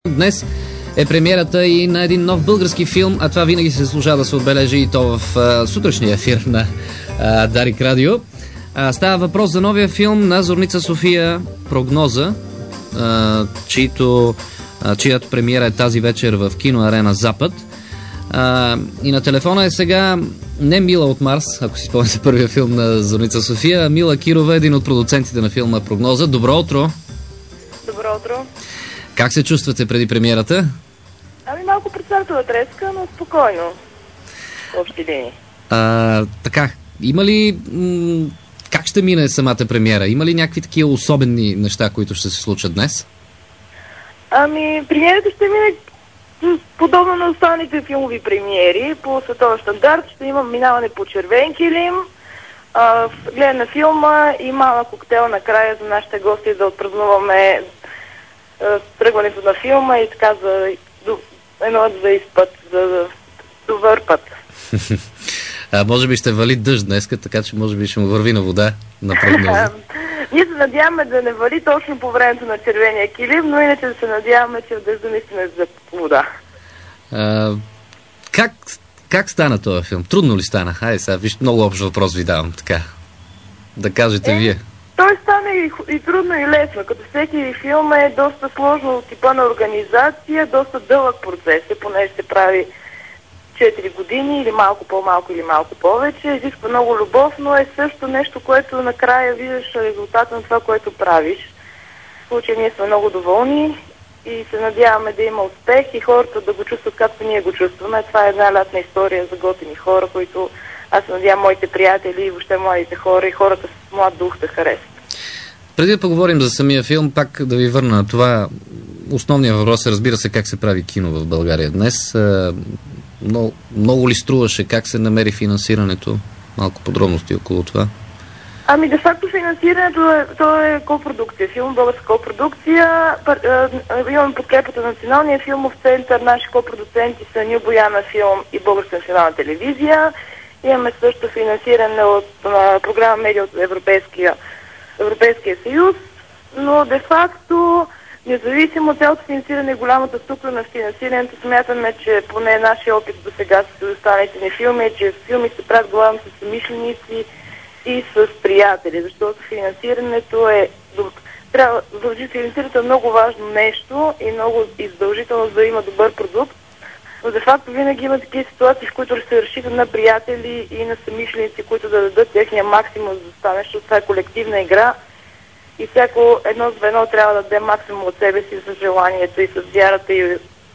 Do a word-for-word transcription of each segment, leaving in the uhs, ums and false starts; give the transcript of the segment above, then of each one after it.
Днес е премиерата и на един нов български филм, а това винаги се служа да се отбележи и то в а, сутрешния ефир на а, Дарик Радио. А, става въпрос за новия филм на Зорница София "Прогноза", а, чието, а, чиято премиера е тази вечер в Кино Арена Запад. А, и на телефона е сега не Мила от Марс, ако си спомняте първия филм на Зорница София, а Мила Кирова, един от продуцентите на филма "Прогноза". Добро утро! Добро утро! Как се чувствате преди премиерата? Ами малко предсмъртова треска, но спокойно. В общи линии. А, така, има ли... М- как ще мине самата премиера? Има ли някакви такива особени неща, които ще се случат днес? Ами, премиерата ще мине подобно на останалите филмови премиери. По световен стандарт ще има минаване по червен килим, а, гледане на филма и малък коктейл накрая за нашите гости да отпразнуваме тръгването на филма и така за едно за изпът, за добър път. А може би ще вали дъжд днеска, така че може би ще му върви на вода на прогноза. Ние се надяваме да не вали точно по времето на червения килим, но иначе да се надяваме, че в дъжда наистина е за вода. А, как, как стана този филм? Трудно ли стана? Хайде сега, виж, много общ въпрос ви давам, така. Да кажете е, вие. Той стана и, и трудно и лесно. Като всеки филм е доста сложно от типа на организация, доста дълъг процес, понеже се прави четири години или малко по-малко или малко повече. Изисква много любов, но е също нещо, което накрая виждаш резултата на това, което правиш. В случай ние сме много доволни и се надяваме да има успех и хората да го чувстват както ние го чувстваме. Това е една лятна история за готини хора, които аз се надявам моите приятели и въобще младите хора и хората с млад дух да харесат. Преди да поговорим за самия филм, пак да ви върна на това. Основният въпрос е, разбира се, как се прави кино в България днес. Много, много ли струваше? Как се намери финансирането? Малко подробности около това. Ами, де факто финансирането е, то е копродукция. Филм, българска копродукция. Имаме подкрепата на Националния филмов център. Наши копродуценти са Ню Бояна филм и Българска национална телевизия. Имаме също финансиране от на програма Медиа от Европейския, Европейския съюз, но де-факто, независимо от цялото финансиране и голямата структура на финансирането, смятаме, че поне нашия опит до сега с останалите ни филми е, че филми се правят главно с съмишленици и с приятели, защото финансирането е... Трябва да финансирането е много важно нещо и много издължително да има добър продукт. Но де-факто винаги има такива ситуации, в които се разчитат на приятели и на съмишленици, които да дадат техния максимум за да стане, защото това е колективна игра и всяко едно звено трябва да даде максимум от себе си за желанието и с вярата и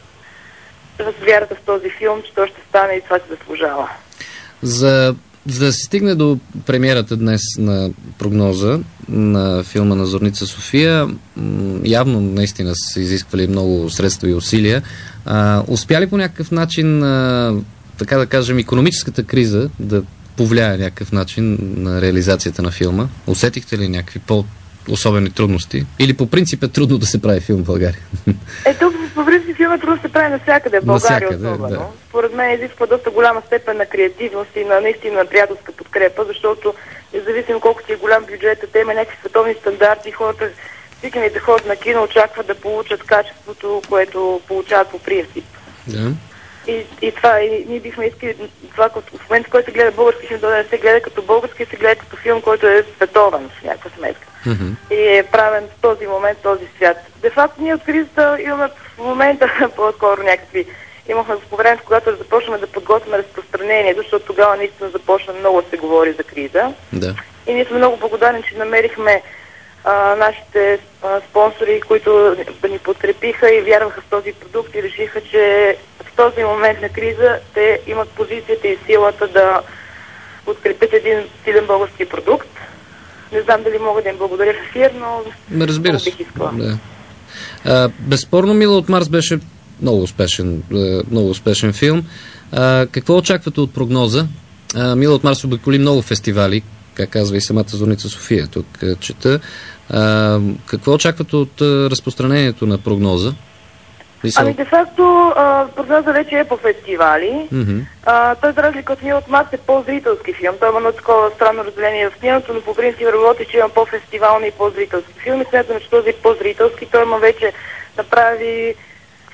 с вярата в този филм, че то ще стане и това се заслужава. За, за да се стигне до премиерата днес на "Прогноза" на филма на Зорница София, явно наистина са изисквали много средства и усилия. А, успя ли по някакъв начин, а, така да кажем, икономическата криза да повлияе някакъв начин на реализацията на филма? Усетихте ли някакви по-особени трудности? Или по принцип е трудно да се прави филм в България? Ето, по принцип филм е трудно да се прави навсякъде в България, навсякъде, особено. Да. Според мен изисква доста голяма степен на креативност и на наистина приятелска подкрепа, защото независимо колко ти е голям бюджет, те има някакви световни стандарти, хората, свиканите хора на кино очакват да получат качеството, което получават по принцип. Да. И, и това, и ние бихме искали това, в момента, в който се гледа български филм, да не се гледа като български, се гледа като филм, който е световен в някаква сметка. Mm-hmm. И е правен в този момент, този свят. Де факто ние от кризата имаме в момента по-скоро някакви... Имахме по време, когато започваме да подготвяме разпространението, защото тогава наистина започна много да се говори за криза. Да. И ние сме много благодарни, че намерихме а, нашите а, спонсори, които ни подкрепиха и вярваха в този продукт и решиха, че в този момент на криза те имат позицията и силата да подкрепят един силен български продукт. Не знам дали мога да им благодаря в ефир, но разбира се. бих искала. Да. А, безспорно "Мила от Марс" беше много успешен, много успешен филм. А, какво очаквате от "Прогноза"? А, "Мила от Марс" обиколи много фестивали, как казва и самата Зорница София, тук чета. А, какво очаквате от а, разпространението на "Прогноза"? Ами, де-факто, "Прогноза" вече е по фестивали. Mm-hmm. А, той, за разлика от "Мила от Марс", е по-зрителски филм. Той има едно такова странно разделение в киното, но по принцип работи, че има по-фестивални и по-зрителски филми. Смятам, че този е по-зрителски. Той има вече направи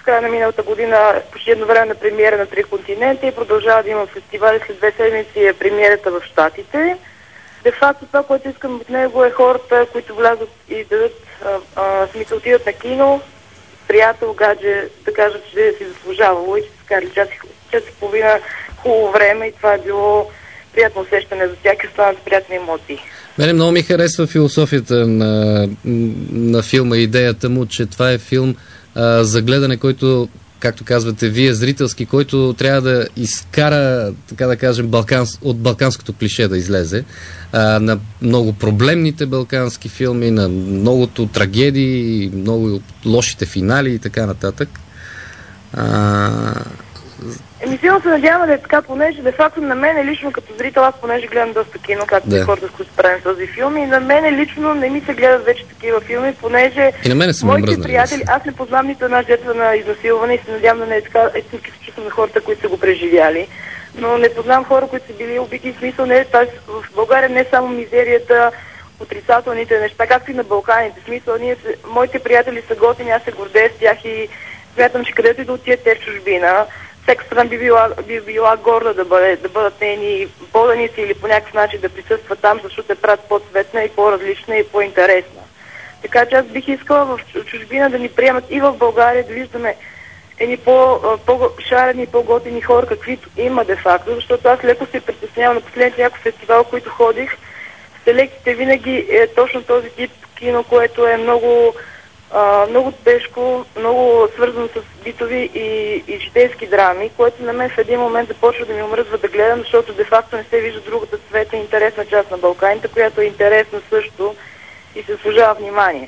в края на миналата година почти едновременно премиера на три континента и продължава да има фестивали. След две седмици е премиерата в Щатите. Де факто това, което искам от него е хората, които влязат и дадат а, а, смисъл, отидат на кино, приятел, гадже, да кажат, че си заслужавало и че са карали час и половина хубаво време и това е било приятно усещане за тях и останат приятни емоции. Мене много ми харесва философията на, на филма, идеята му, че това е филм а, за гледане, който, както казвате вие, зрителски, който трябва да изкара, така да кажем, балканс, от балканското клише да излезе, а, на много проблемните балкански филми, на многото трагедии, много лошите финали и така нататък. А... Еми, силно се надявам да е така, понеже де факто на мен лично като зрител, аз понеже гледам доста кино, както да. И хората, с които правим този филм, и на мен лично не ми се гледат вече такива филми, понеже и на мене са моите мръзнали, приятели, аз не познавам нито една жертва на изнасилване и се надявам да не е така, истински се чувствам на хората, които са го преживяли, но не познавам хора, които са били убити, в смисъл не е тази, в България не е само мизерията, отрицателните неща, както и на Балканите, в смисъл ние, моите приятели са готини, аз се гордея с тях и смятам, че където и да отидат те в чужбина, всяка страна би била, би била горда да, бъде, да бъдат нейни поданици или по някакъв начин да присъстват там, защото е прат по-цветна и по-различна и по-интересна. Така че аз бих искала в чужбина да ни приемат и в България, да виждаме едни по, по-шарени и по-готини хора, каквито има де-факто, защото аз леко се притеснявам на последните няколко фестивал, които ходих. Селекциите винаги е точно този тип кино, което е много... Uh, много тежко, много свързано с битови и, и житейски драми, което на мен в един момент започва да ми омръзва да гледам, защото де-факто не се вижда другата светла и интересна част на Балканите, която е интересна също и се служава внимание.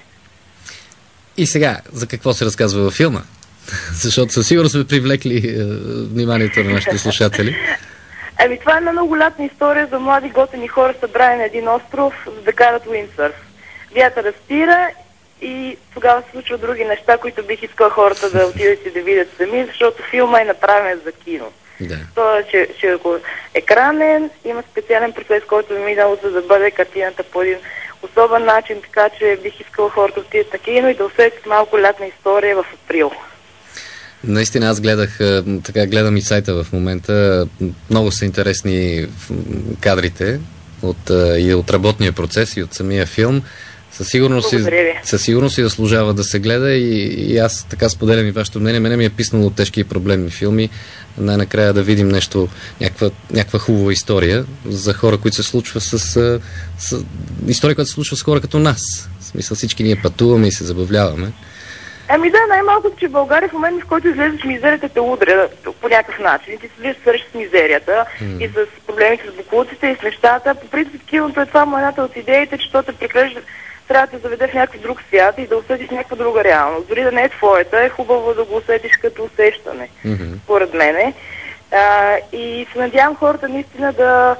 И сега, за какво се разказва във филма? Защото със сигурност сме привлекли е, вниманието на нашите слушатели. Ами това е една много лятна история за млади готини хора, събрани на един остров, за да карат уиндсърф. Вятъра спира и тогава се случват други неща, които бих искал хората да отидат и да видят сами, защото филма е направен за кино. Да. Той е че, че екранен, има специален процес, който е минал, за да бъде картината по един особен начин, така че бих искал хората да отидат на кино и да усетят малко лятна история в април. Наистина аз гледах, така гледам и сайта в момента, много са интересни кадрите от, и от работния процес и от самия филм. Със сигурност, и, със сигурност и заслужава да се гледа и, и аз така споделям и вашето мнение. Мене ми е писнало от тежки и проблемни филми. Най-накрая да видим нещо, някаква, някаква хубава история за хора, които се случва с, с... история, която се случва с хора като нас. В смисъл всички ние пътуваме и се забавляваме. Ами да, най-малко, че в България в момента, в който излезеш мизерията, те удря по някакъв начин. Ти се свършиш с мизерията mm. и с проблемите с боклуците и с нещата. По принцип, киното е това едната от идеите, че то те прекръжда, трябва да те заведе в някакъв друг свят и да усетиш някаква друга реалност. Дори да не е твоята, е хубаво да го усетиш като усещане, mm-hmm. според мене. А, и се надявам хората наистина да,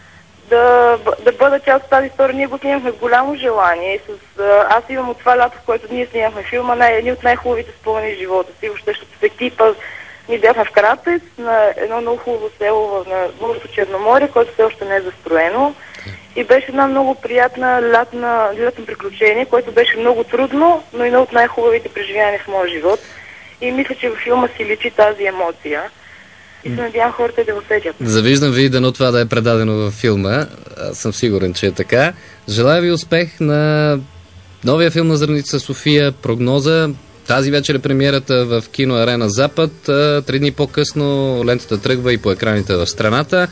да, да бъдат част от тази история. Ние го снимахме с голямо желание. С, а, аз имам от това лято, в което ние снимахме филма, най- едни от най-хубавите спомени в живота си. Въобще, защото с екипа ние бяхме в Кратец, на едно много хубаво село на Българско Черноморие, което все още не е застроено. И беше една много приятна лятна, лятно приключение, което беше много трудно, но и едно от най-хубавите преживявания в моя живот. И мисля, че във филма си личи тази емоция. И се надявам хората да го усетят. Завиждам ви, дано това да е предадено във филма. Аз съм сигурен, че е така. Желая ви успех на новия филм на Зърница София "Прогноза". Тази вечер е премиерата в Кино Арена Запад. Три дни по-късно лентата тръгва и по екраните в страната.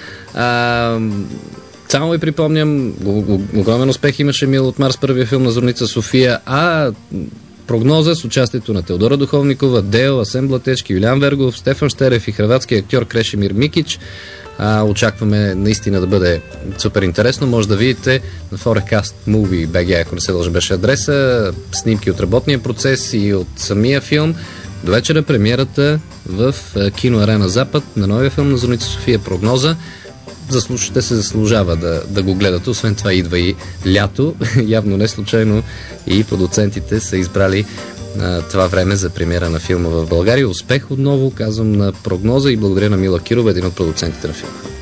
А, само ви припомням, огромен успех имаше Мил от Марс, първия филм на Зорница София, а "Прогноза" с участието на Теодора Духовникова, Део, Асен Блатечки, Юлиан Вергов, Стефан Щерев и хърватския актьор Крешимир Микич. А, очакваме наистина да бъде супер интересно. Може да видите на Forecast Movie би джи, ако не се дължи беше адреса, снимки от работния процес и от самия филм. До вечера премиерата в Кино Арена Запад на новия филм на Зорница София "Прогноза". Заслушате се заслужава да, да го гледате. Освен това идва и лято. Явно не случайно и продуцентите са избрали а, това време за премиера на филма в България. Успех отново, казвам, на "Прогноза" и благодаря на Мила Кирова, един от продуцентите на филма.